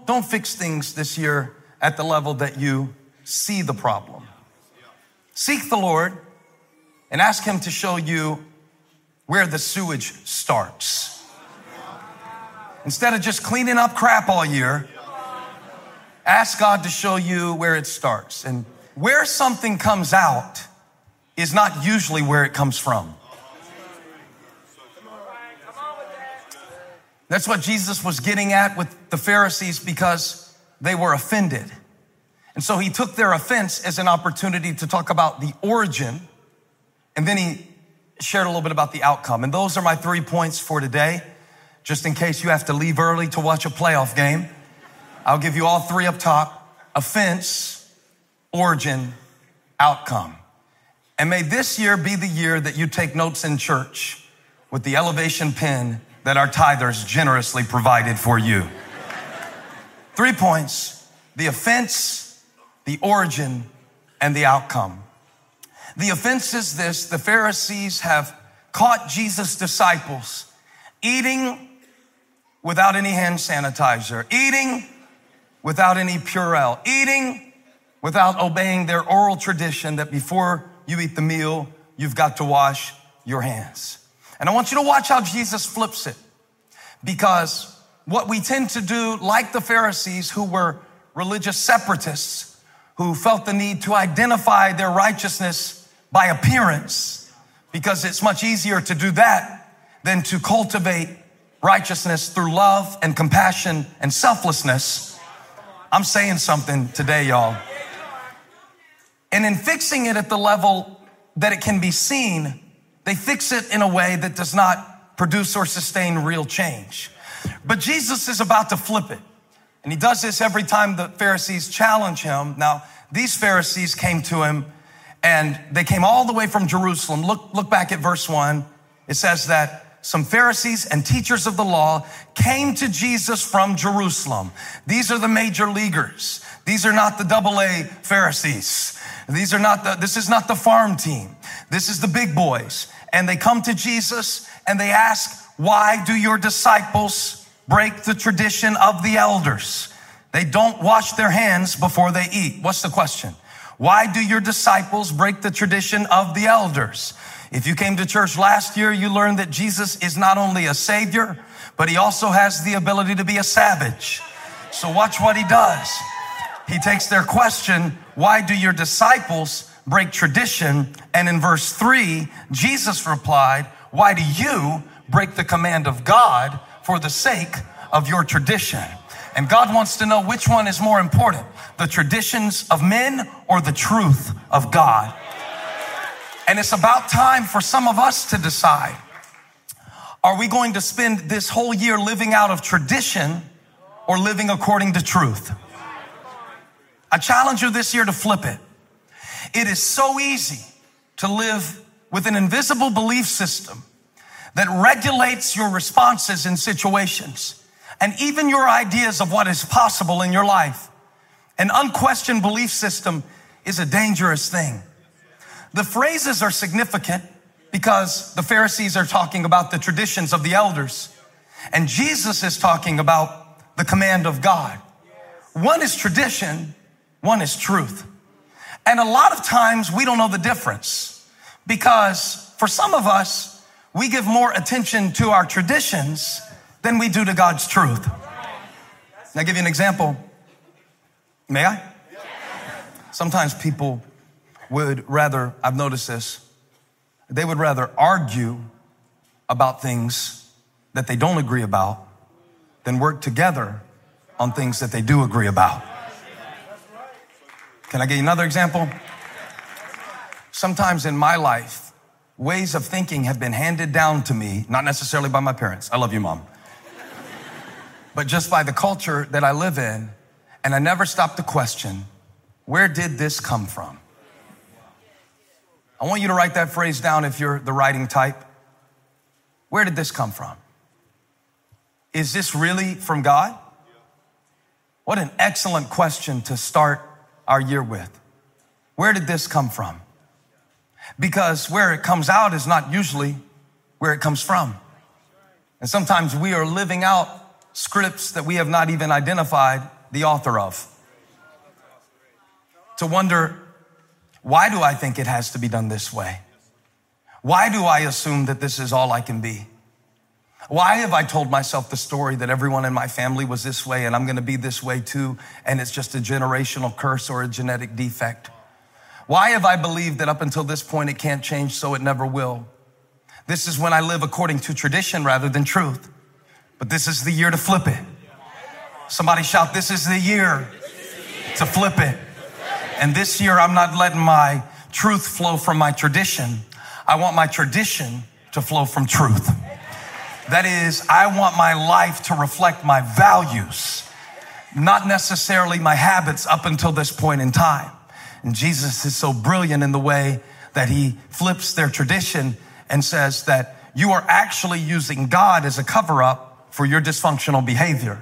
don't fix things this year at the level that you see the problem. Seek the Lord and ask him to show you where the sewage starts. Instead of just cleaning up crap all year, ask God to show you where it starts. And where something comes out is not usually where it comes from. That's what Jesus was getting at with the Pharisees, because they were offended. And so he took their offense as an opportunity to talk about the origin, and then he shared a little bit about the outcome. And those are my 3 points for today. Just in case you have to leave early to watch a playoff game, I'll give you all 3 up top: offense, origin, outcome. And may this year be the year that you take notes in church with the elevation pen that our tithers generously provided for you. 3 points: the offense, the origin, and the outcome. The offense is this: the Pharisees have caught Jesus' disciples eating without any hand sanitizer, eating without any Purell, eating without obeying their oral tradition that before you eat the meal, you've got to wash your hands. And I want you to watch how Jesus flips it, because what we tend to do, like the Pharisees, who were religious separatists, who felt the need to identify their righteousness by appearance, because it's much easier to do that than to cultivate righteousness through love and compassion and selflessness. I'm saying something today, y'all. And in fixing it at the level that it can be seen, they fix it in a way that does not produce or sustain real change. But Jesus is about to flip it. And he does this every time the Pharisees challenge him. Now, these Pharisees came to him, and they came all the way from Jerusalem. Look back at verse 1. It says that some Pharisees and teachers of the law came to Jesus from Jerusalem. These are the major leaguers. These are not the AA Pharisees. This is not the farm team. This is the big boys. And they come to Jesus and they ask, why do your disciples break the tradition of the elders? They don't wash their hands before they eat. What's the question? Why do your disciples break the tradition of the elders? If you came to church last year, you learned that Jesus is not only a savior, but he also has the ability to be a savage. So watch what he does. He takes their question, why do your disciples break tradition? And in verse 3, Jesus replied, why do you break the command of God for the sake of your tradition? And God wants to know which one is more important, the traditions of men or the truth of God. And it's about time for some of us to decide, are we going to spend this whole year living out of tradition or living according to truth? I challenge you this year to flip it. It is so easy to live with an invisible belief system that regulates your responses in situations and even your ideas of what is possible in your life. An unquestioned belief system is a dangerous thing. The phrases are significant because the Pharisees are talking about the traditions of the elders, and Jesus is talking about the command of God. One is tradition, one is truth. And a lot of times we don't know the difference, because for some of us, we give more attention to our traditions than we do to God's truth. Can I give you an example? May I? Sometimes people would rather, I've noticed this, they would rather argue about things that they don't agree about than work together on things that they do agree about. Can I give you another example? Sometimes in my life, ways of thinking have been handed down to me, not necessarily by my parents. I love you, Mom. But just by the culture that I live in, and I never stop to question, where did this come from? I want you to write that phrase down if you're the writing type. Where did this come from? Is this really from God? What an excellent question to start our year with. Where did this come from? Because where it comes out is not usually where it comes from. And sometimes we are living out scripts that we have not even identified the author of. To wonder, why do I think it has to be done this way? Why do I assume that this is all I can be? Why have I told myself the story that everyone in my family was this way and I'm going to be this way too, and it's just a generational curse or a genetic defect? Why have I believed that up until this point it can't change, so it never will? This is when I live according to tradition rather than truth. But this is the year to flip it. Somebody shout, this is the year to flip it. And this year I'm not letting my truth flow from my tradition. I want my tradition to flow from truth. That is, I want my life to reflect my values, not necessarily my habits up until this point in time. And Jesus is so brilliant in the way that he flips their tradition and says that you are actually using God as a cover-up for your dysfunctional behavior.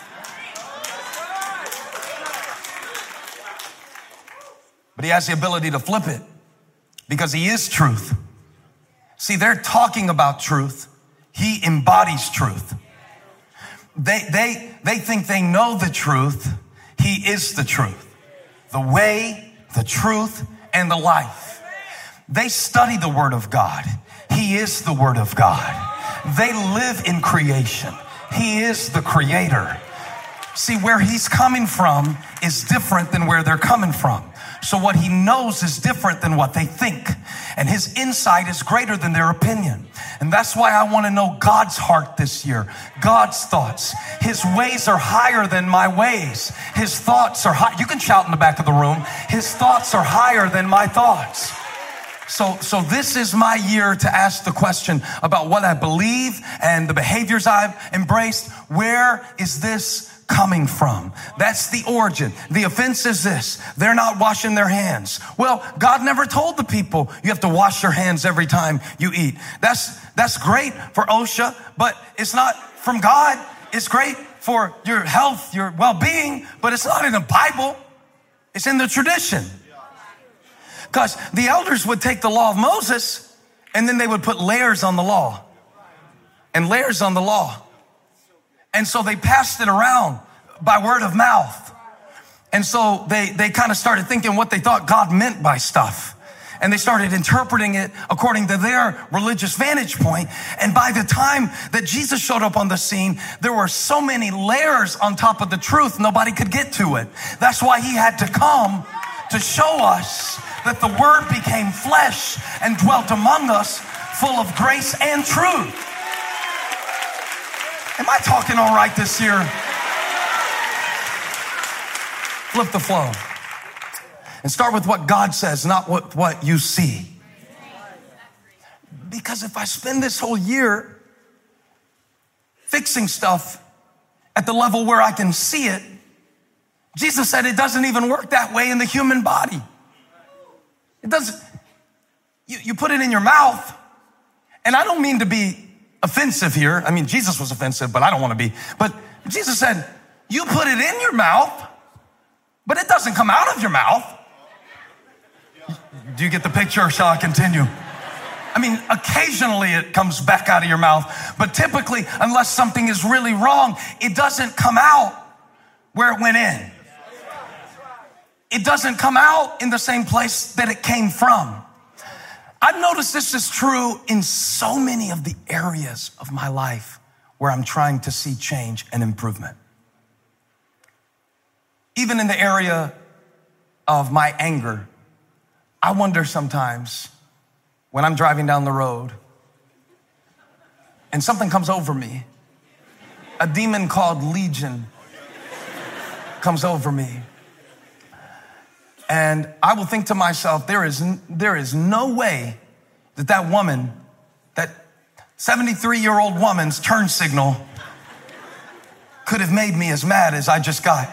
But he has the ability to flip it because he is truth. See, they're talking about truth. He embodies truth. They think they know the truth. He is the truth, the way, the truth, and the life. They study the Word of God. He is the Word of God. They live in creation. He is the Creator. See, where he's coming from is different than where they're coming from. So what he knows is different than what they think. And his insight is greater than their opinion. And that's why I want to know God's heart this year, God's thoughts. His ways are higher than my ways. His thoughts are high. You can shout in the back of the room. His thoughts are higher than my thoughts. So this is my year to ask the question about what I believe and the behaviors I've embraced. Where is this coming from? That's the origin. The offense is this: they're not washing their hands. Well, God never told the people you have to wash your hands every time you eat. That's great for OSHA, but it's not from God. It's great for your health, your well-being, but it's not in the Bible. It's in the tradition. Because the elders would take the law of Moses and then they would put layers on the law and layers on the law. And so they passed it around by word of mouth. And so they kind of started thinking what they thought God meant by stuff. And they started interpreting it according to their religious vantage point. And by the time that Jesus showed up on the scene, there were so many layers on top of the truth, nobody could get to it. That's why he had to come to show us that the Word became flesh and dwelt among us, full of grace and truth. Am I talking all right this year? Flip the flow. And start with what God says, not what you see. Because if I spend this whole year fixing stuff at the level where I can see it, Jesus said it doesn't even work that way in the human body. It doesn't. You put it in your mouth, and I don't mean to be offensive here. I mean, Jesus was offensive, but I don't want to be. But Jesus said, you put it in your mouth, but it doesn't come out of your mouth. Do you get the picture, or shall I continue? I mean, occasionally it comes back out of your mouth, but typically, unless something is really wrong, it doesn't come out where it went in. It doesn't come out in the same place that it came from. I've noticed this is true in so many of the areas of my life where I'm trying to see change and improvement. Even in the area of my anger, I wonder sometimes when I'm driving down the road and something comes over me, a demon called Legion comes over me. And I will think to myself, there is no way that woman, that 73-year-old woman's turn signal could have made me as mad as I just got.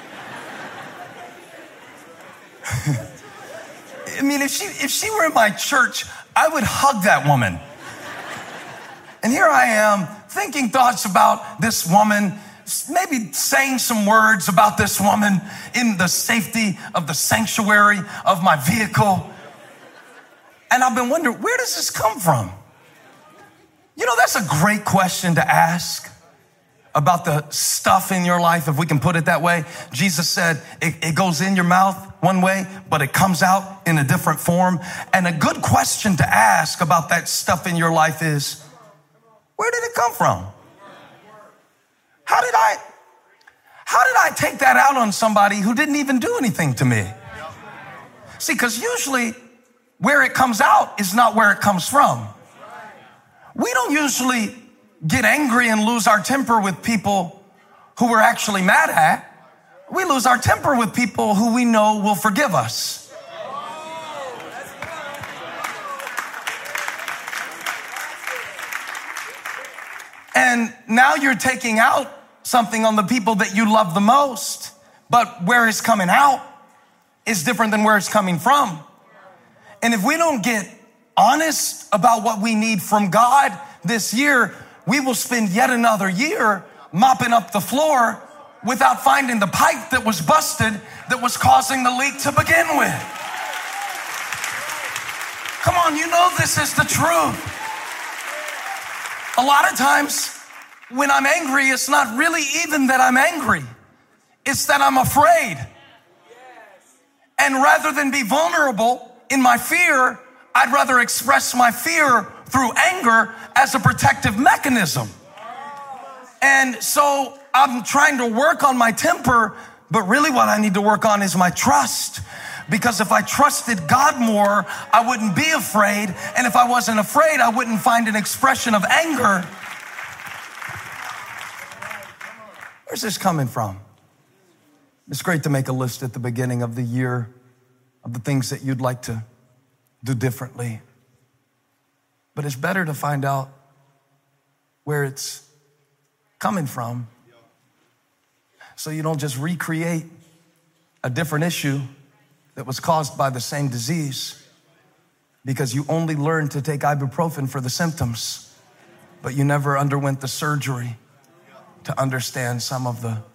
I mean, if she were in my church, I would hug that woman. And here I am thinking thoughts about this woman, maybe saying some words about this woman in the safety of the sanctuary of my vehicle. And I've been wondering, where does this come from? You know, that's a great question to ask. about the stuff in your life, if we can put it that way. Jesus said it goes in your mouth one way, but it comes out in a different form. And a good question to ask about that stuff in your life is, where did it come from? How did I take that out on somebody who didn't even do anything to me? See, because usually where it comes out is not where it comes from. We don't usually get angry and lose our temper with people who we're actually mad at. We lose our temper with people who we know will forgive us. And now you're taking out something on the people that you love the most, but where it's coming out is different than where it's coming from. And if we don't get honest about what we need from God this year, we will spend yet another year mopping up the floor without finding the pipe that was busted that was causing the leak to begin with. Come on, you know this is the truth. A lot of times when I'm angry, it's not really even that I'm angry. It's that I'm afraid. And rather than be vulnerable in my fear, I'd rather express my fear through anger as a protective mechanism. And so I'm trying to work on my temper, but really what I need to work on is my trust. Because if I trusted God more, I wouldn't be afraid. And if I wasn't afraid, I wouldn't find an expression of anger. Where's this coming from? It's great to make a list at the beginning of the year of the things that you'd like to do differently. But it's better to find out where it's coming from so you don't just recreate a different issue that was caused by the same disease, because you only learned to take ibuprofen for the symptoms, but you never underwent the surgery to understand some of the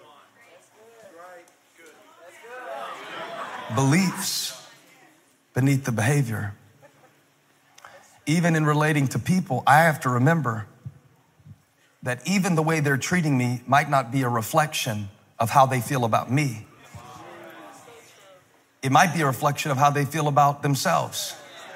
beliefs beneath the behavior. Even in relating to people, I have to remember that even the way they're treating me might not be a reflection of how they feel about me. It might be a reflection of how they feel about themselves.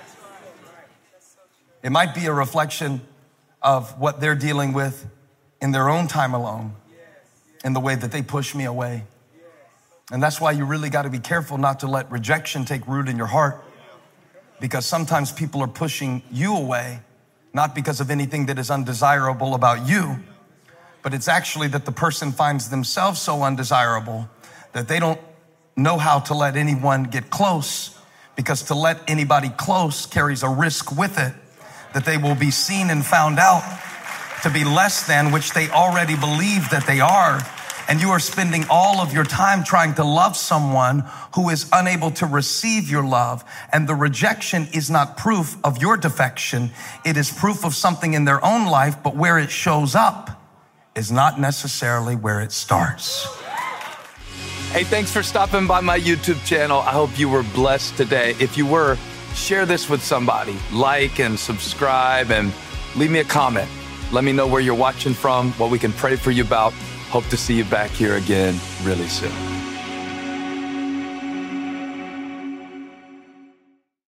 It might be a reflection of what they're dealing with in their own time alone, in the way that they push me away. And that's why you really got to be careful not to let rejection take root in your heart, because sometimes people are pushing you away, not because of anything that is undesirable about you, but it's actually that the person finds themselves so undesirable that they don't know how to let anyone get close, because to let anybody close carries a risk with it that they will be seen and found out to be less than, which they already believe that they are. And you are spending all of your time trying to love someone who is unable to receive your love. And the rejection is not proof of your defection. It is proof of something in their own life, but where it shows up is not necessarily where it starts. Hey, thanks for stopping by my YouTube channel. I hope you were blessed today. If you were, share this with somebody. Like and subscribe and leave me a comment. Let me know where you're watching from, what we can pray for you about. Hope to see you back here again really soon.